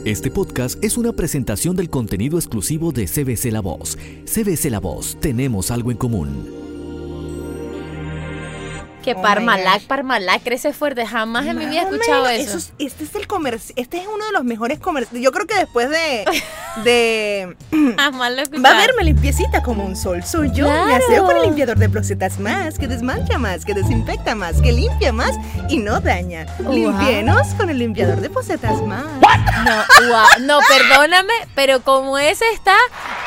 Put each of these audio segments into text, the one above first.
Este podcast es una presentación del contenido exclusivo de CBC La Voz. CBC La Voz, tenemos algo en común. Que Parmalat crece fuerte. Jamás en mi vida he escuchado eso. Este es uno de los mejores comerciales. Yo creo que después de Jamás lo he escuchado. va a verme limpiecita como un sol. Soy yo, Claro. me aseo con el limpiador de closetas más, que desmancha más, que desinfecta más, que limpia más y no daña. Wow. Limpiemos con el limpiador de posetas más. No, perdóname, pero como ese está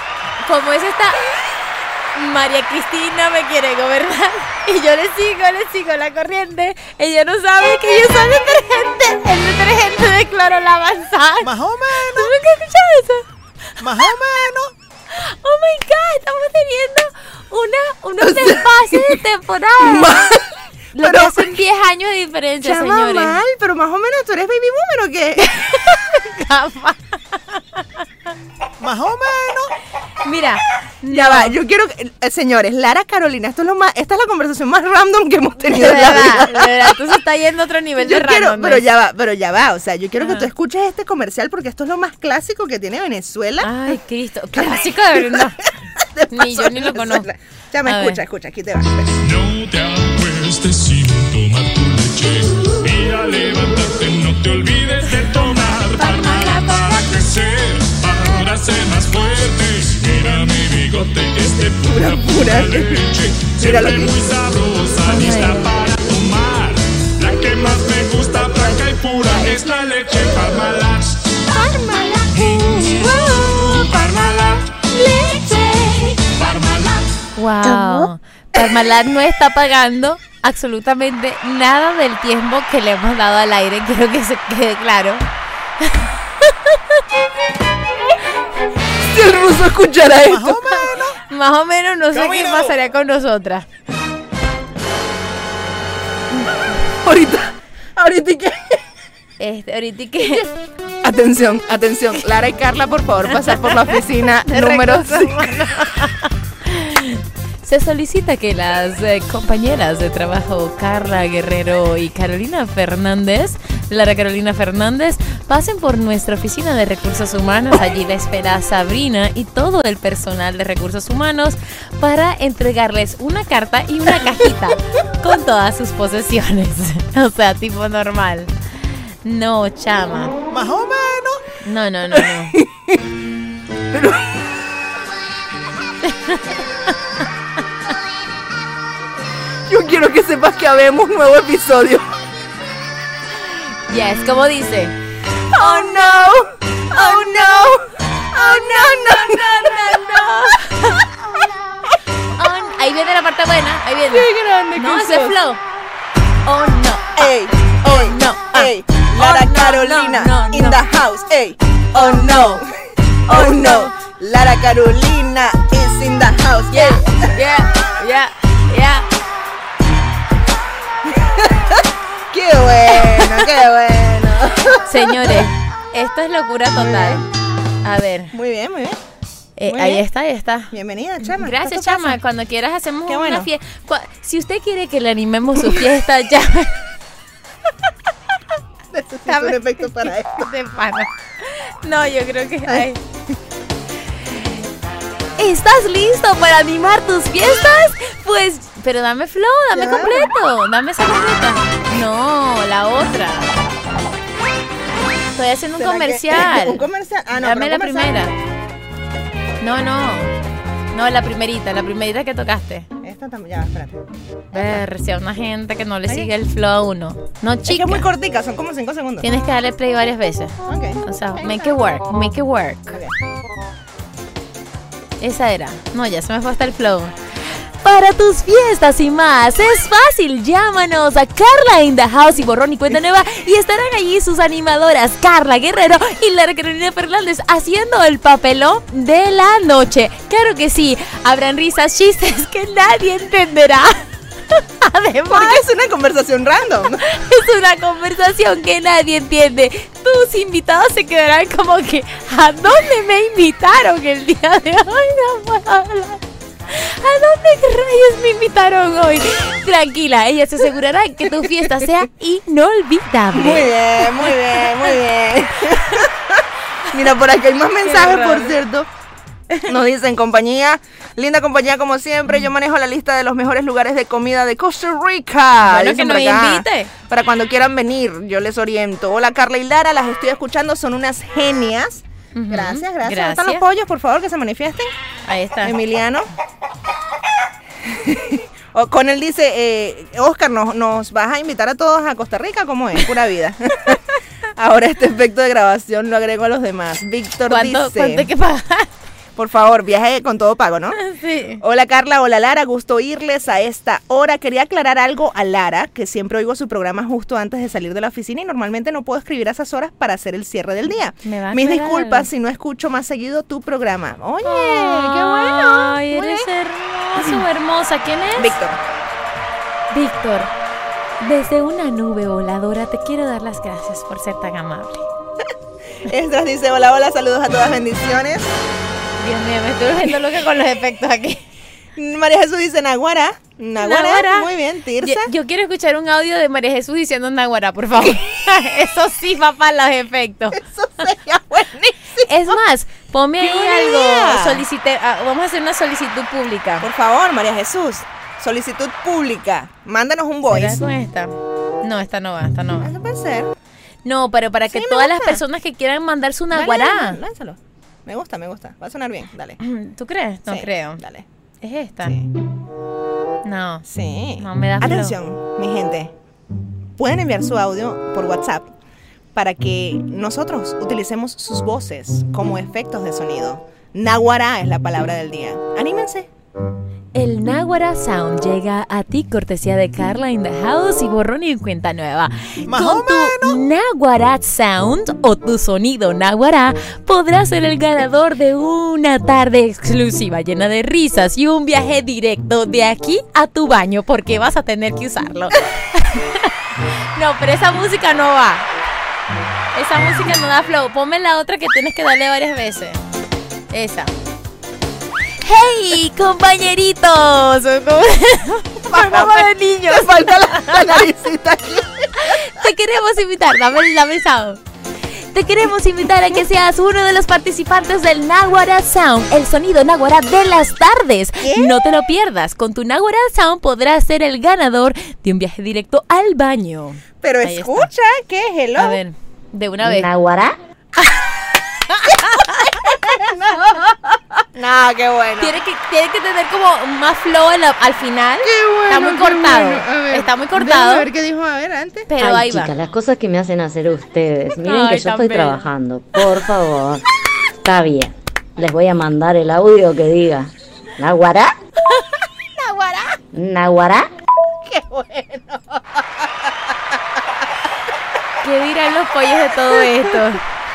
María Cristina me quiere gobernar y yo le sigo la corriente. Ella no sabe que yo soy detergente, el detergente de cloro Lavanzar. Más o menos. ¿Tú nunca has escuchado eso? Más o menos. Oh my God, estamos teniendo unos desfases de temporada. Lo que hacen 10 años de diferencia, Chama señores. mal, pero más o menos tú eres baby boomer o qué? Más o menos. Mira, Ya va, yo quiero que, señores, Lara Carolina, esta es la conversación más random que hemos de tenido en la vida. verdad, tú se está yendo a otro nivel Yo de quiero, random. pero ya va, o sea, yo quiero que tú escuches este comercial porque esto es lo más clásico que tiene Venezuela. Ay, Cristo, clásico de verdad. De Ni yo paso, ni lo Venezuela. conozco. Ya me A escucha, aquí te va. No te acuestes sin tomar tu leche y al levantarte no te olvides de tomar Parmalat para crecer, para ser más fuerte. Mira mi bigote que es de pura leche, Mira lo siempre que muy sabrosa, lista para tomar. La que más me gusta, blanca y pura, es la leche Parmalat. Parmalat, leche Parmalat. Wow. Parmalat no está pagando absolutamente nada del tiempo que le hemos dado al aire. Quiero que se quede claro. Si el ruso escuchara Más esto. o menos. Más o menos no sé qué Camino. pasaría con nosotras. Ahorita y qué. Ahorita que Atención, Lara y Carla, por favor, pasar por la oficina número 5. se solicita que las compañeras de trabajo Carla Guerrero y Lara Carolina Fernández, pasen por nuestra oficina de recursos humanos. Allí la espera Sabrina y todo el personal de recursos humanos para entregarles una carta y una cajita con todas sus posesiones. O sea, tipo normal. No, chama. Más o menos. No. Yo quiero que sepas que habemos un nuevo episodio. Yes, como dice. Oh no. Ahí viene la parte buena. Ahí viene. Qué grande No, que ese sos. flow. Oh no. Ey, no. ey, Lara Oh, no, Carolina no, in the house. Ey, oh no. Lara Carolina is in the house. Yeah. Qué bueno. Señores, esto es locura total. A ver, Muy bien. Muy ahí bien. está. Bienvenida, Chama. Gracias, ¿Qué Chama. pasa? Cuando quieras hacemos Qué una bueno. fiesta. Si usted quiere que le animemos su fiesta, llame. Necesito un efecto para esto. De pana. No, yo creo que... Ay. ¿Estás listo para animar tus fiestas? Pues, pero dame flow, dame Ya. completo. Dame esa completa. No, la otra. Estoy haciendo un ¿Será que- comercial. ¿Un comercial? Ah, no. Dame pero la un comercial. primera. No, la primerita que tocaste. Esta también, ya, espérate. Ver, si a una gente que no le Ahí. sigue el flow a uno. No, Es que chica. es muy cortica, son como 5 segundos. Tienes que darle play varias veces. Ok. O sea, Ok, make it work. Ok. Esa era. No, ya se me fue hasta el flow. Para tus fiestas y más, es fácil. Llámanos a Carla in the House y Borrón y Cuenta Nueva y estarán allí sus animadoras Carla Guerrero y Lara Carolina Fernández haciendo el papelón de la noche. Claro que sí, habrán risas, chistes que nadie entenderá. Además, Porque es una conversación random. es una conversación que nadie entiende. Tus invitados se quedarán como que ¿a dónde me invitaron el día de hoy? No puedo hablar. ¿A dónde rayos me invitaron hoy? Tranquila, ella se asegurará que tu fiesta sea inolvidable. Muy bien. Mira, por aquí hay más mensajes, por raro. cierto. Nos dicen, compañía, linda compañía como siempre. Yo manejo la lista de los mejores lugares de comida de Costa Rica. Bueno, Dicen que por nos acá. invite. Para cuando quieran venir, yo les oriento. Hola, Carla y Lara, las estoy escuchando, son unas genias. Ujú, Gracias. gracias. ¿Están los pollos, por favor, que se manifiesten? Ahí está. Emiliano. Con él dice, Oscar, ¿nos vas a invitar a todos a Costa Rica? ¿Cómo es? Pura vida. Ahora este efecto de grabación lo agrego a los demás. Víctor ¿Cuánto dice, hay que pagar? por favor, viaje con todo pago, ¿no? Sí. Hola Carla, hola Lara, gusto oírles a esta hora. Quería aclarar algo a Lara, que siempre oigo su programa justo antes de salir de la oficina y normalmente no puedo escribir a esas horas para hacer el cierre del día. Me va a Mis aclarar disculpas algo. si no escucho más seguido tu programa. Oye, qué bueno. Ay, Muy eres bien. hermoso, hermosa. ¿Quién es? Víctor. Víctor, desde una nube voladora te quiero dar las gracias por ser tan amable. Estras dice, hola, hola, saludos a todas, bendiciones. Dios mío, me estoy volviendo loca con los efectos aquí. María Jesús dice Naguará. Naguará. Muy bien, Tirsa. Yo quiero escuchar un audio de María Jesús diciendo Naguará, por favor. Eso sí va para los efectos. Eso sería buenísimo. Es más, ponme ahí ¡Qué buena algo. idea! Vamos a hacer una solicitud pública. Por favor, María Jesús, solicitud pública. Mándanos un voice. ¿Será con esta? No, esta no va, esta no va. Eso puede ser. No, pero para que Sí, me todas las gusta. personas que quieran mandar su Dale, Naguará. dale, lánzalo. Me gusta. Va a sonar bien. Dale. ¿Tú crees? No Sí, creo. Dale. ¿Es esta? Sí. No. Sí. No, me da flow. Atención, mi gente. Pueden enviar su audio por WhatsApp para que nosotros utilicemos sus voces como efectos de sonido. Naguará es la palabra del día. Anímense. El Naguará Sound llega a ti cortesía de Carla in the House y Borrón y Cuenta Nueva. Más Con o tu Naguará Sound o tu sonido Naguará podrás ser el ganador de una tarde exclusiva llena de risas y un viaje directo de aquí a tu baño porque vas a tener que usarlo. No, pero esa música no va. Esa música no da flow. Ponme la otra que tienes que darle varias veces. Esa. ¡Hey, compañeritos! Programa de niños. Te falta la naricita aquí. Te queremos invitar, dame el sound. Te queremos invitar a que seas uno de los participantes del Naguará Sound, el sonido Naguará de las tardes. No te lo pierdas. Con tu Naguará Sound podrás ser el ganador de un viaje directo al baño. Pero Ahí está. escucha, ¿qué es hello? A ver, de una vez. ¿Naguará? No, qué bueno. Tiene que tener como más flow al final. Qué bueno, Está muy qué cortado. bueno. A ver, Está muy déjame cortado. ver qué dijo, a ver, antes. Pero Ay, ahí chicas, va. las cosas que me hacen hacer ustedes. Miren Ay, que yo tan estoy bella. trabajando. Por favor. Está bien. Les voy a mandar el audio que diga. ¿Naguará? Naguará. ¿Naguará? Qué bueno. ¿Qué dirán los pollos de todo esto?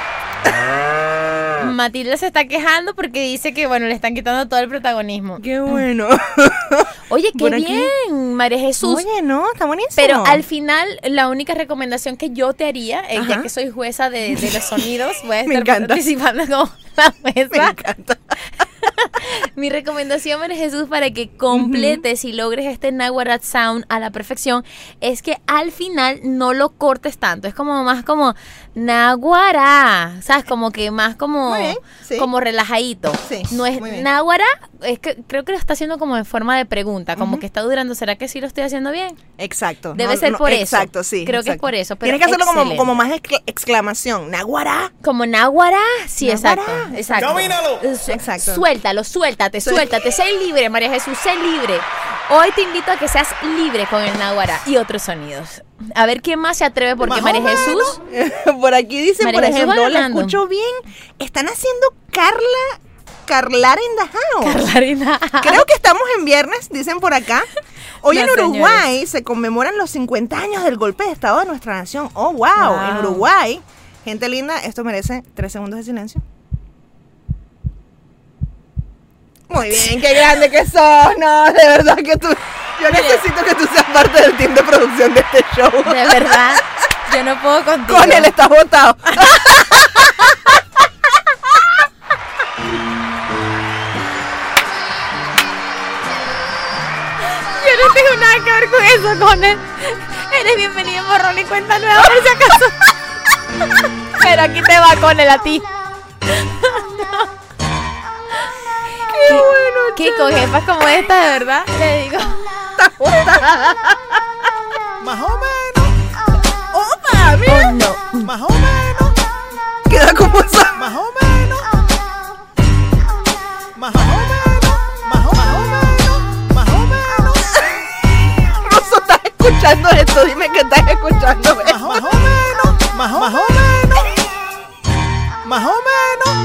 Matilda se está quejando porque dice que, bueno, le están quitando todo el protagonismo. Qué bueno. Oye, qué Por aquí. bien, María Jesús. Oye, no, está buenísimo. Pero al final, la única recomendación que yo te haría, ya Ajá. que soy jueza de los sonidos, voy a Me estar encanta. participando como la Me jueza. encanta. Mi recomendación, María Jesús, para que completes y logres este Naguará Sound a la perfección, es que al final no lo cortes tanto. Es como más como Naguará, ¿sabes? Como que más como, Muy bien, sí. como relajadito. Sí, No es muy bien. Naguará, es que creo que lo está haciendo como en forma de pregunta, como que está durando. ¿Será que sí lo estoy haciendo bien? Exacto. Debe ser por eso. Exacto, sí. Creo que es exacto. por eso, pero Tienes que hacerlo excelente. como más exclamación. Naguará. Como Naguará, sí, Naguará. exacto. Exacto. Camínalo. Exacto. Suéltalo, suéltate, sé libre, María Jesús, sé libre. Hoy te invito a que seas libre con el Naguará y otros sonidos. A ver quién más se atreve, porque Más o María menos. Jesús. Por aquí dicen, María por Jesús va ejemplo, la ganando. escucho bien. Están haciendo Carlar in the house. Carlarina. Creo que estamos en viernes, dicen por acá. Hoy No, en Uruguay se conmemoran los 50 años del golpe de estado de nuestra nación. Oh, wow. Wow. En Uruguay. Gente linda, esto merece 3 segundos de silencio. Muy bien, qué grande que sos. No, de verdad que tú... Yo necesito que tú seas parte del team de producción de este show. De verdad, yo no puedo contigo. Con él estás votado. Yo no tengo nada que ver con eso, con él. Eres bienvenido en Borrón y Cuenta Nueva, por si acaso. Pero aquí te va con él a ti. Qué bueno. Que con jefas como esta, de verdad, le digo. Más o menos. ¡Opa! Mira. Oh, no. Más o menos. Queda como esa. Más o menos. Más o menos. Más o menos. Más o menos. Rosso, ¿estás escuchando esto? Dime que estás escuchando Más esto. o menos. Más o menos. Más o menos.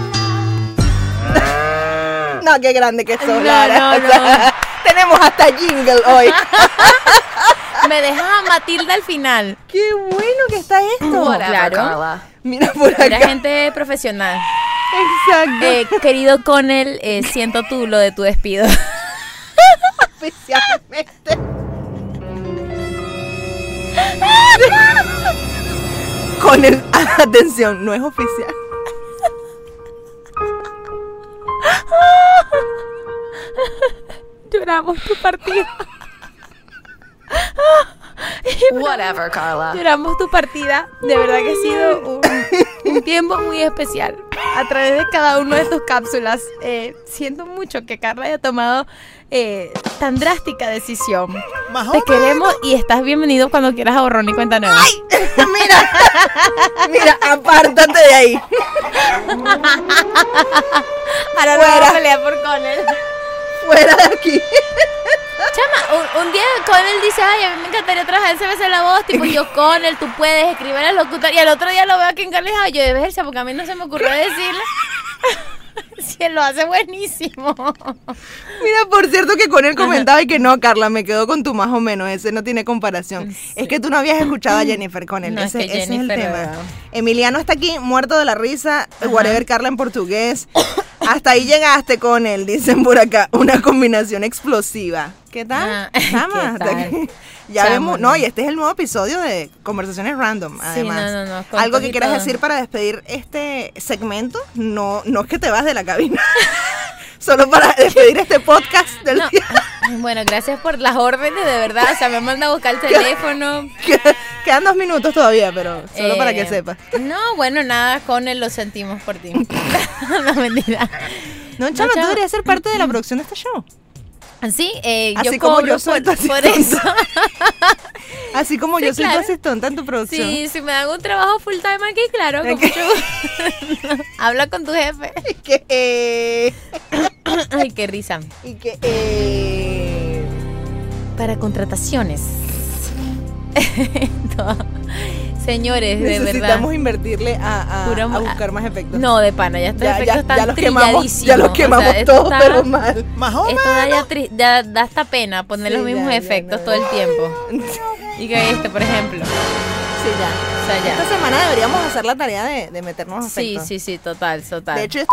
No, qué grande que sos, No, Lara. no, O sea, tenemos hasta jingle hoy. Me dejas a Matilda al final. Qué bueno que está esto. Claro. Mira por Era acá. gente profesional. Exacto. Querido Connell, siento tú lo de tu despido. Especialmente. Con el... Atención, no es oficial. Lloramos tu partida. Whatever, Carla. Lloramos tu partida. De verdad que ha sido un tiempo muy especial. A través de cada una de tus cápsulas, siento mucho que Carla haya tomado tan drástica decisión. Más o Te menos. queremos y estás bienvenido cuando quieras a Borrón y Cuenta Nueva. Mira, apártate de ahí. Ahora no fuera. voy a pelear por Connell. Fuera de aquí. Chama, un día Connell dice, ay, a mí me encantaría trabajar en CBC La Voz, tipo yo, Connell, tú puedes escribir al locutor, y al otro día lo veo aquí en Carlejado, yo de verse, porque a mí no se me ocurrió decirle. Si él lo hace buenísimo. Mira, por cierto que con él comentaba y que no, Carla, me quedo con tu más o menos, ese no tiene comparación. Es que tú no habías escuchado a Jennifer con él, No, es ese, que ese es el Jennifer, tema. ¿verdad? Emiliano está aquí muerto de la risa, whatever Carla en portugués. Hasta ahí llegaste con él, dicen por acá, una combinación explosiva. ¿Qué tal? Chama, ¿qué tal? Ya Chama, vemos, no. no, y este es el nuevo episodio de Conversaciones Random, además. no, con Algo todo que y quieras todo. decir para despedir este segmento, no es que te vas de la cabina, solo para despedir este podcast del No. día. Bueno, gracias por las órdenes, de verdad. O sea, me manda a buscar el teléfono. Quedan 2 minutos todavía, pero solo para que sepas. No, bueno, nada, Connell, lo sentimos por ti. No, mentira. No, Chama, tú Chama. deberías ser parte de la producción de este show. Sí, Así yo como cobro yo soy por tu eso. asistente. Así como Sí, yo soy tu claro. asistente en tu producción. Sí, si me dan un trabajo full time aquí, claro, con mucho gusto. Habla con tu jefe. Y que, Ay, qué risa. y que, Para contrataciones. Todo. Señores, de verdad. necesitamos invertirle a Puro ma- buscar más efectos. No, de pana, ya estos efectos están ya los quemamos, trilladísimos. ya los O quemamos sea, esto todos, está- pero mal. Más o Esto menos. ya da hasta pena poner Sí, los mismos ya, efectos no. todo el tiempo. Y que este, por ejemplo. Sí, ya. O sea, ya. Esta semana deberíamos hacer la tarea de meternos Sí, efectos. sí, total. De hecho, yo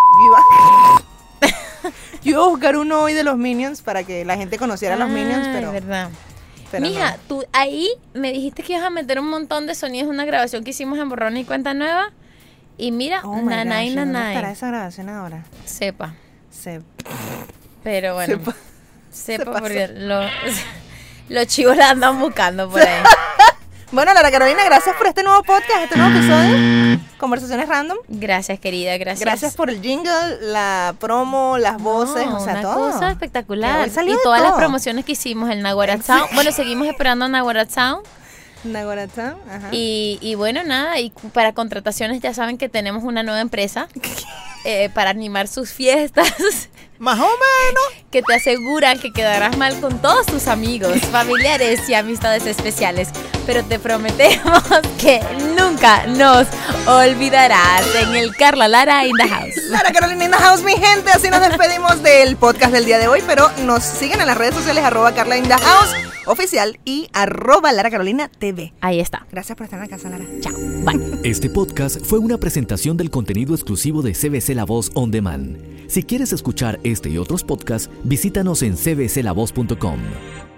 iba a buscar uno hoy de los Minions para que la gente conociera a los Minions, pero, verdad. pero Mija, no. tú ahí me dijiste que ibas a meter un montón de sonidos en una grabación que hicimos en Borrón y Cuenta Nueva. Y mira, Oh my nanay, gosh, ¿dónde estará nanay. esa grabación ahora? Sepa. Se... Pero bueno. Sepa. Sepa pasó. porque los chivos la andan buscando por ahí. Bueno, Lara Carolina, gracias por este nuevo podcast, este nuevo episodio. Conversaciones Random. Gracias, querida, gracias. Gracias por el jingle, la promo, las voces, No, o sea, una todo. cosa Que espectacular. hoy salió Y de todas las todo. promociones que hicimos, el Naguará Sound. Bueno, seguimos esperando a Naguará Sound. Naguaratán, ajá. Y bueno, nada, y para contrataciones ya saben que tenemos una nueva empresa para animar sus fiestas Más o menos. que te aseguran que quedarás mal con todos tus amigos, familiares y amistades especiales. Pero te prometemos que nunca nos olvidarás en el Carla Lara in the House. Lara Carolina in the house, mi gente. Así nos despedimos del podcast del día de hoy, pero nos siguen en las redes sociales @Carla in the house oficial y @Lara Carolina TV. Ahí está. Gracias por estar en la casa, Lara. Chao. Bye. Este podcast fue una presentación del contenido exclusivo de CBC La Voz On Demand. Si quieres escuchar este y otros podcasts, visítanos en cbclavoz.com.